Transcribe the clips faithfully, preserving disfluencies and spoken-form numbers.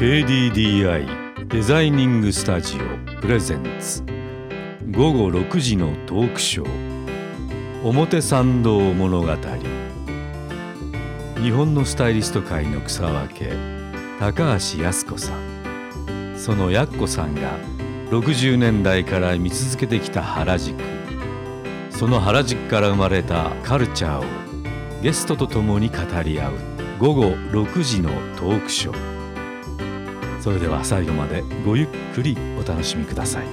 ケーディーディーアイ デザイニングスタジオプレゼンツ午後ろくじのトークショー表参道物語。日本のスタイリスト界の草分け高橋靖子さん、そのやっこさんがろくじゅうねんだいから見続けてきた原宿、その原宿から生まれたカルチャーをゲストとともに語り合う午後ろくじのトークショー。それでは最後までごゆっくりお楽しみください。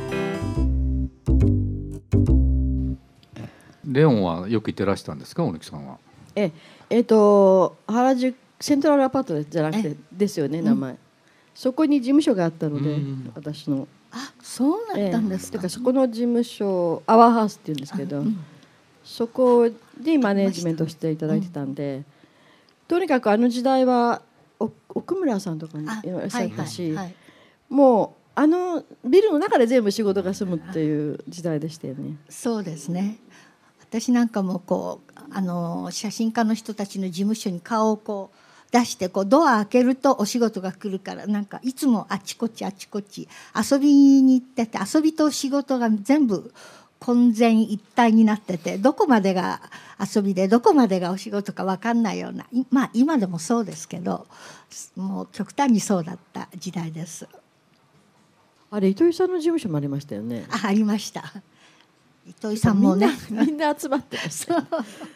レオンはよく行ってらしたんですか、大貫さんは。 ええー、と原宿セントラルアパートじゃなくてですよね、名前、うん、そこに事務所があったので、うん、私のあそうだったんですか、 えー、だからそこの事務所アワーハウスっていうんですけど、うん、そこにマネージメントしていただいてたんで、うん、とにかくあの時代は奥村さんとかにいらっしゃったし、はいはいはい、もうあのビルの中で全部仕事が済むっていう時代でしたよね。 そうですね。私なんかもこうあの写真家の人たちの事務所に顔をこう出してこうドア開けるとお仕事が来るから、なんかいつもあちこちあちこち遊びに行ってて、遊びと仕事が全部混然一体になってて、どこまでが遊びでどこまでがお仕事か分かんないような、まあ今でもそうですけど、もう極端にそうだった時代です。 あれ糸井さんの事務所もありましたよね。 あ、ありました。糸井さんもねみんな、みんな集まってました、うん、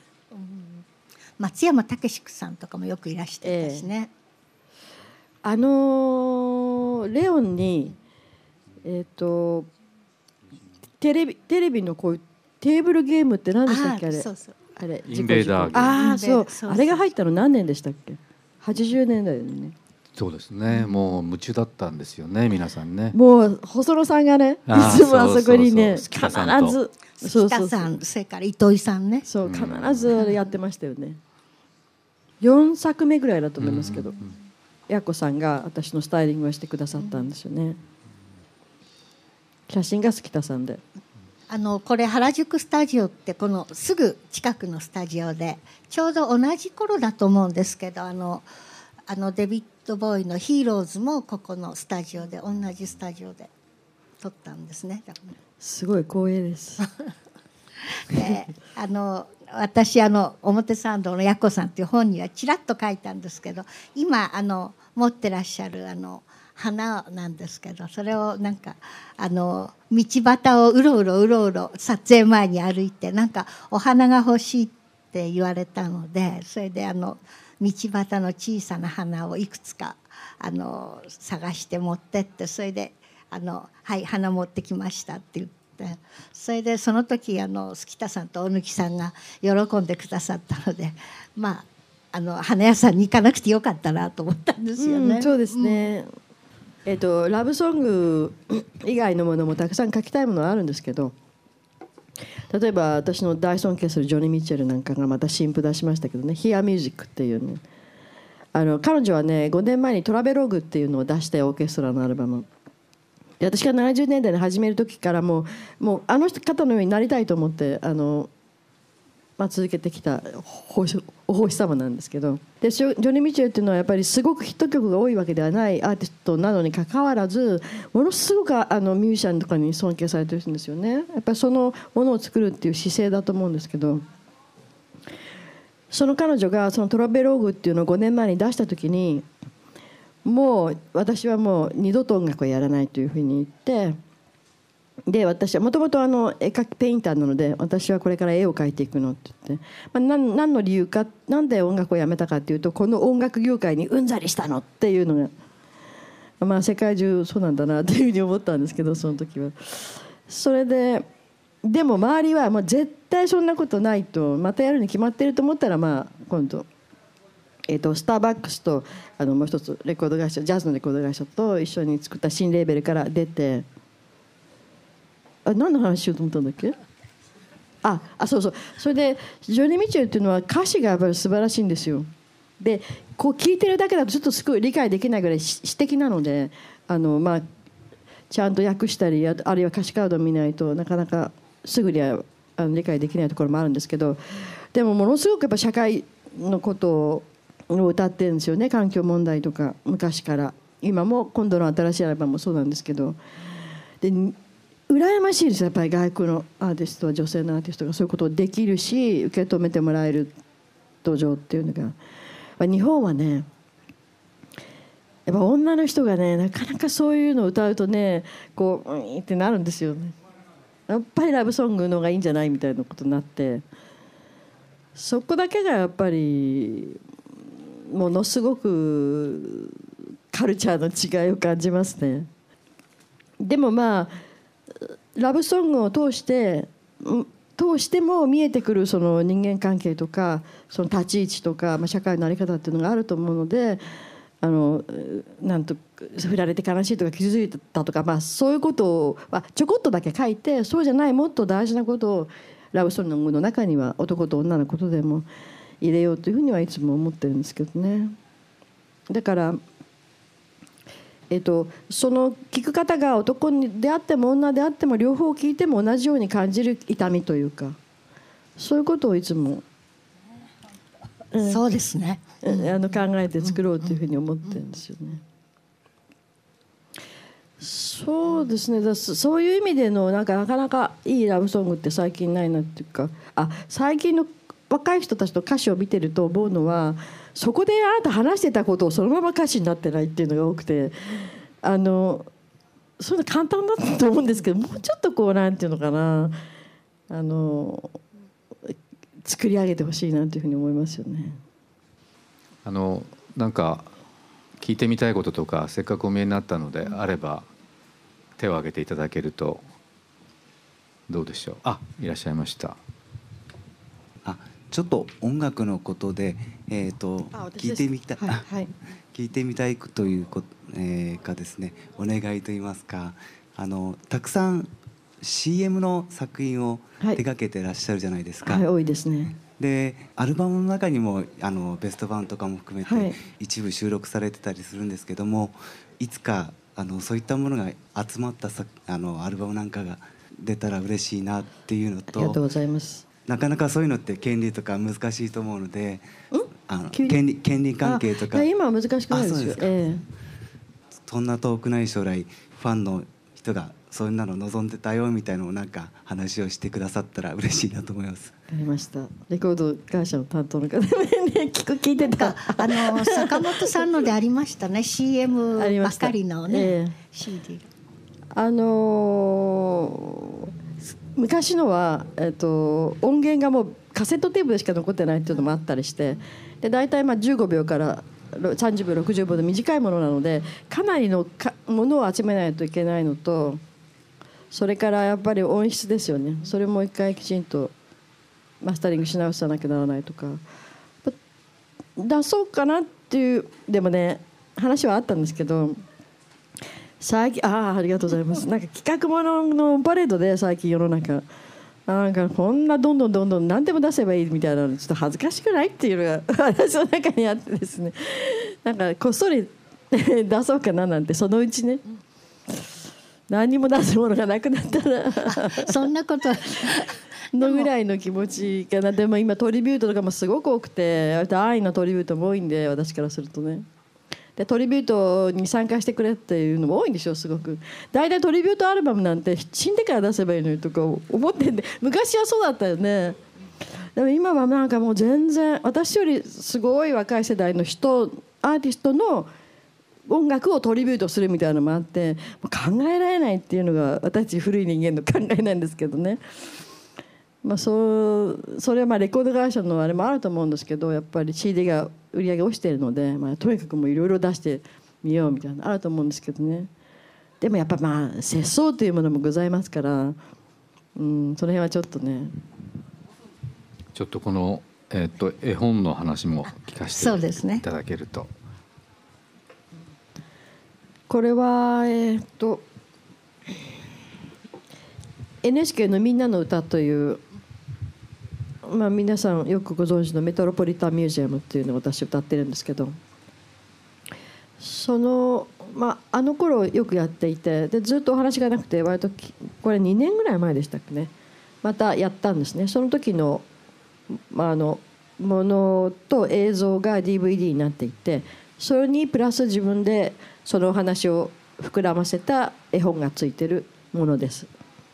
松山武志さんとかもよくいらしてたしね、 えー、あのー、レオンにえっ、ー、とテレビテレビのこういうテーブルゲームって何でしたっけ、あれそうそう、 あれインベーダーゲーム、 ああそう、そうそう、あれが入ったの何年でしたっけ。はちじゅうねんだいだよね。 そうですね、もう夢中だったんですよね、皆さんね。 もう細野さんがね、いつもあそこにね、必ずそうそう、さん、それから糸井さんね、 そう必ずやってましたよね。よんさくめぐらいだと思いますけど、やっこさんが私のスタイリングをしてくださったんですよね。写真が好きたさんで、 あのこれ原宿スタジオってこのすぐ近くのスタジオで、ちょうど同じ頃だと思うんですけど、あのあのデビッド・ボーイのヒーローズもここのスタジオで、同じスタジオで撮ったんですね。 すごい光栄ですで、あの私あの表参道のやっこさんっていう本にはちらっと書いたんですけど、今あの持ってらっしゃるあの花なんですけど、それをなんかあの道端をうろうろうろうろ撮影前に歩いて、なんかお花が欲しいって言われたので、それであの道端の小さな花をいくつかあの探して持ってって、それであのはい花持ってきましたって言って、それでその時あの月田さんと大貫さんが喜んでくださったので、まああの花屋さんに行かなくてよかったなと思ったんですよね。 うん、そうですね、うん、えーと、ラブソング以外のものもたくさん書きたいものはあるんですけど、例えば私の大尊敬するジョニー・ミッチェルなんかがまた新譜出しましたけどね、Hear Music っていうね、あの彼女はねごねんまえにトラベログっていうのを出してオーケストラのアルバムで、私がななじゅうねんだいに始める時からもう、もうあの方のようになりたいと思ってあの、まあ、続けてきたお星様なんですけど、でジョニー・ミッチェルっていうのはやっぱりすごくヒット曲が多いわけではないアーティストなのにかかわらず、ものすごくあのミュージシャンとかに尊敬されてるんですよね。やっぱりそのものを作るっていう姿勢だと思うんですけど、その彼女がそのトラベローグっていうのをごねんまえに出した時に、もう私はもう二度と音楽をやらないというふうに言って、で私はもともと絵描きペインターなので、私はこれから絵を描いていくのって言って、まあ、何, 何の理由か、なんで音楽をやめたかっていうと、この音楽業界にうんざりしたのっていうのが、まあ、世界中そうなんだなっていうふうに思ったんですけど、その時は。それででも周りはもう絶対そんなことないと、またやるに決まってると思ったら、まあ今度、えー、とスターバックスとあのもう一つレコード会社、ジャズのレコード会社と一緒に作った新レーベルから出て、あ、何の話しようと思ったんだっけ。ああそうそう、それでジョニー・ミッチェルっていうのは歌詞がやっぱり素晴らしいんですよ。でこう聞いてるだけだとちょっとすごい理解できないぐらい詩的なので、あの、まあ、ちゃんと訳したり、あるいは歌詞カードを見ないとなかなかすぐにはあの理解できないところもあるんですけど、でもものすごくやっぱ社会のことを歌ってるんですよね。環境問題とか昔から今も今度の新しいアルバムもそうなんですけど、で羨ましいですよやっぱり外国のアーティストは女性のアーティストがそういうことをできるし受け止めてもらえる土壌っていうのが、日本はねやっぱ女の人がねなかなかそういうのを歌うとねこううんってなるんですよね。やっぱりラブソングの方がいいんじゃないみたいなことになって、そこだけがやっぱりものすごくカルチャーの違いを感じますね。でもまあラブソングを通して通しても見えてくるその人間関係とかその立ち位置とか、まあ、社会の在り方っていうのがあると思うので、あのなんと振られて悲しいとか傷ついたとか、まあ、そういうことを、まあ、ちょこっとだけ書いて、そうじゃないもっと大事なことをラブソングの中には男と女のことでも入れようというふうにはいつも思ってるんですけどね。だからえっと、その聞く方が男であっても女であっても両方聞いても同じように感じる痛みというか、そういうことをいつも、 うん、そうですね、 うん、あの考えて作ろうというふうに思ってるんですよね。そうですね、だそういう意味でのなんかなかなかいいラブソングって最近ないなっていうか、あ最近の若い人たちの歌詞を見てると思うのは、そこであなた話してたことをそのまま歌詞になってないっていうのが多くて、あのそれ簡単だと思うんですけど、もうちょっとこうなんていうのかな、あの作り上げてほしいなというふうに思いますよね。 あのなんか聞いてみたいこととかせっかくお見えになったのであれば手を挙げていただけるとどうでしょう。あ、いらっしゃいました。 あ、ちょっと音楽のことで、えー、と聞いてみたい、はいはい、聞いてみたいということ、えー、かですね、お願いといいますか、あのたくさん シーエム の作品を手掛けてらっしゃるじゃないですか。 はいはい、多いですね。 でアルバムの中にもあのベスト版とかも含めて一部収録されてたりするんですけども、はい、いつかあのそういったものが集まったさあのアルバムなんかが出たら嬉しいなっていうのと、 ありがとうございます。 なかなかそういうのって権利とか難しいと思うので、あの権利、権利関係とか今は難しくないですよ。ええ、 そんな遠くない将来ファンの人がそんなの望んでたよみたいなのをなんか話をしてくださったら嬉しいなと思います。 わかりました。レコード会社の担当の方ね聞く聞いてた。 あの坂本さんのでありましたねシーエム ばっかりのね、えー、シーディー。 あのー昔のは、えー、と音源がもうカセットテープでしか残ってないっていうのもあったりして、で大体まあじゅうごびょうからさんじゅうびょうろくじゅうびょうで短いものなのでかなりのかものを集めないといけないのと、それからやっぱり音質ですよね。それも一回きちんとマスタリングし直さなきゃならないとか、出そうかなっていう、でもね話はあったんですけど、最近 あ, ありがとうございます。なんか企画もののパレードで最近世の中なんかこんなどんどんどんどん何でも出せばいいみたいなのちょっと恥ずかしくないっていうのが私の中にあってですね、なんかこっそり出そうかななんて、そのうちね何にも出すものがなくなったらそんなことのぐらいの気持ちかな。でも今トリビュートとかもすごく多くて、愛のトリビュートも多いんで、私からするとね、でトリビュートに参加してくれっていうのも多いんでしょ。すごく大体トリビュートアルバムなんて死んでから出せばいいのにとか思ってんで、昔はそうだったよね。でも今はなんかもう全然私よりすごい若い世代の人アーティストの音楽をトリビュートするみたいなのもあって、もう考えられないっていうのが私たち古い人間の考えなんですけどね。まあ、そうそれはまあレコード会社のあれもあると思うんですけど、やっぱり シーディー が売り上げ落ちてるので、まあ、とにかくもういろいろ出してみようみたいなのあると思うんですけどね。でもやっぱまあ節操というものもございますから、うん、その辺はちょっとね。 ちょっとこの、えー、と絵本の話も聞かせていただけると。ね、 これはえっと エヌエイチケー のみんなの歌という、まあ、皆さんよくご存知のメトロポリタンミュージアムっていうのを私歌ってるんですけど、その、まあ、あの頃よくやっていて、でずっとお話がなくて、割とこれにねんぐらい前でしたっけね、またやったんですね。その時の、まあ、あのものと映像が ディーブイディー になっていて、 それにプラス自分でそのお話を膨らませた絵本がついてるものです。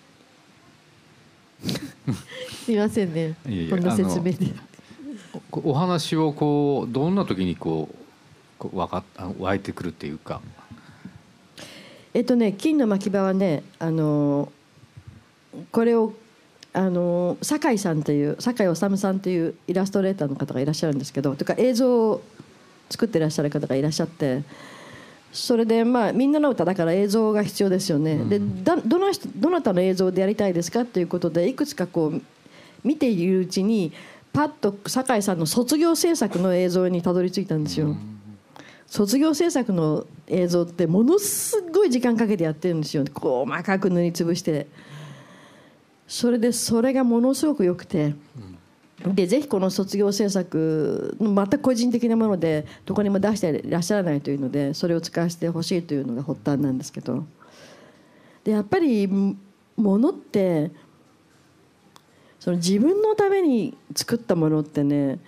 すいませんね、 いやいや、 こんな説明で。 お話をこうどんな時にこう、こうわかっ湧いてくるっていうか。 えっとね金の巻き場はね、あのこれをあの酒井さんという酒井治さんというイラストレーターの方がいらっしゃるんですけど、というか映像を作ってらっしゃる方がいらっしゃって、それでまあみんなの歌だから映像が必要ですよね、うん、でだどの人どなたの映像でやりたいですかということでいくつかこう見ているうちにパッと酒井さんの卒業制作の映像にたどり着いたんですよ、うん、卒業制作の映像ってものすごい時間かけてやってるんですよ、細かく塗りつぶして。それでそれがものすごく良くて、でぜひこの卒業制作全く個人的なものでどこにも出していらっしゃらないというので、それを使わせてほしいというのが発端なんですけど、でやっぱりものってその自分のために作ったものってね、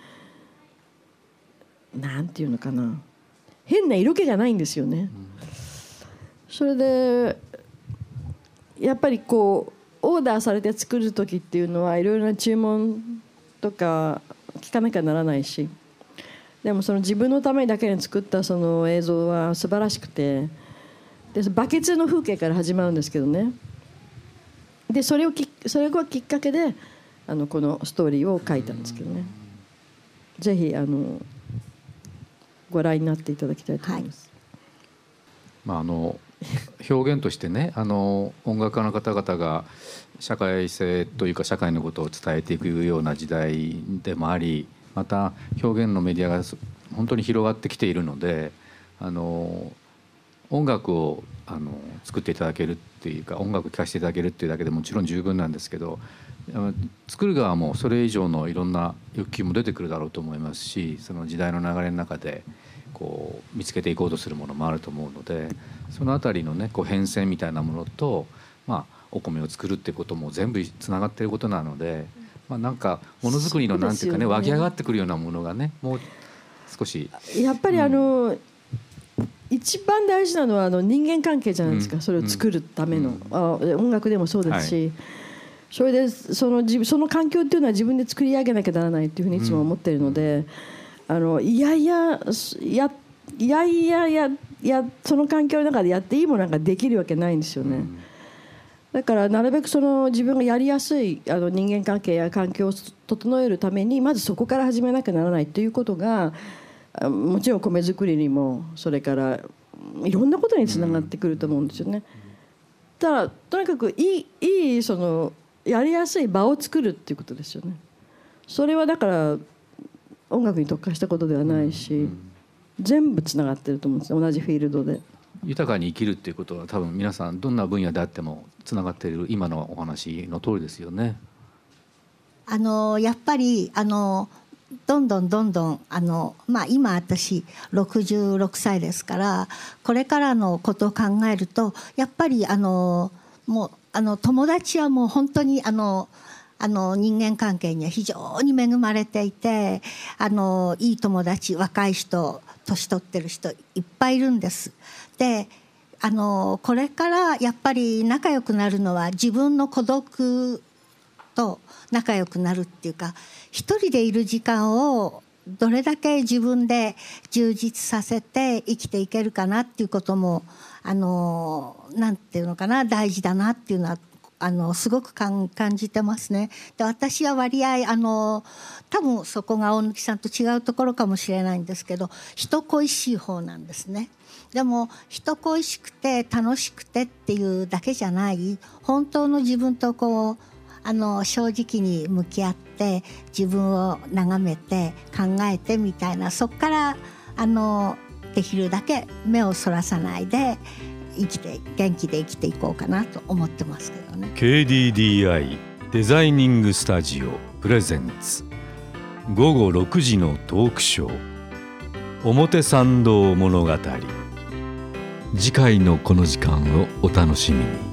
なんていうのかな、変な色気がないんですよね。それでやっぱりこうオーダーされて作る時っていうのはいろいろな注文とか聞かなきゃならないし、でもその自分のためだけに作ったその映像は素晴らしくて、でバケツの風景から始まるんですけどね、でそれをきそれがきっかけであのこのストーリーを書いたんですけどね、ぜひあのご覧になっていただきたいと思います、はい。 まあ、あの表現としてね、あの音楽家の方々が社会性というか社会のことを伝えていくような時代でもあり、また表現のメディアが本当に広がってきているので、あの音楽をあの作っていただけるっていうか、音楽を聴かせていただけるっていうだけでもちろん十分なんですけど、作る側もそれ以上のいろんな欲求も出てくるだろうと思いますし、その時代の流れの中でこう見つけていこうとするものもあると思うので、そのあたりのねこう変遷みたいなものと、まあ、お米を作るってことも全部つながっていることなので、まあ、なんかものづくりのなんていうかね、湧き上がってくるようなものがね、もう少しやっぱりあの、うん、一番大事なのはあの人間関係じゃないですか、うん、それを作るための、うん、あ音楽でもそうですし、はい、それでその自その環境っていうのは自分で作り上げなきゃならないっていうふうにいつも思っているので、うん、あのいやいややいやいやややその環境の中でやっていいものができるわけないんですよね、うん、だからなるべくその自分がやりやすいあの人間関係や環境を整えるためにまずそこから始めなきゃならないということが、もちろん米作りにもそれからいろんなことにつながってくると思うんですよね。ただとにかくいい、いいそのやりやすい場を作るっていうことですよね。それはだから音楽に特化したことではないし、全部つながってると思うんですよ、同じフィールドで。 豊かに生きるっていうことは多分皆さんどんな分野であってもつながっている今のお話の通りですよね。 あのやっぱりあのどんどんどんどんあの、まあ、今私ろくじゅうろくさいですから、これからのことを考えるとやっぱりあのもうあの友達はもう本当にあのあの人間関係には非常に恵まれていて、あのいい友達、若い人、年取ってる人いっぱいいるんです。であのこれからやっぱり仲良くなるのは自分の孤独と仲良くなるっていうか、一人でいる時間をどれだけ自分で充実させて生きていけるかなっていうこともあのなんていうのかな、大事だなっていうのはあのすごく感じてますね。で私は割合あの多分そこが大貫さんと違うところかもしれないんですけど、人恋しい方なんですね。でも人恋しくて楽しくてっていうだけじゃない、本当の自分とこうあの正直に向き合って自分を眺めて考えてみたいな、そこからあのできるだけ目をそらさないで生きて元気で生きていこうかなと思ってますけどね。 ケーディーディーアイ デザイニングスタジオプレゼンツごごろくじのトークショー表参道物語。次回のこの時間をお楽しみに。